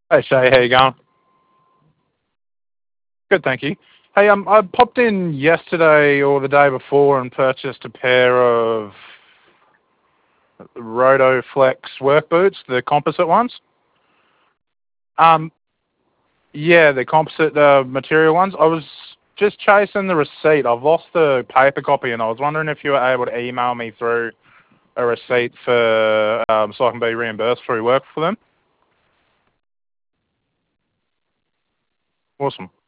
Hey Shay, how you going? Good, thank you. Hey, I popped in yesterday or the day before and purchased a pair of Rotoflex work boots, the composite ones. Um, yeah, the composite material ones. I was just chasing the receipt. I've lost the paper copy, and I was wondering if you were able to email me through a receipt for so I can be reimbursed for work for them. Awesome.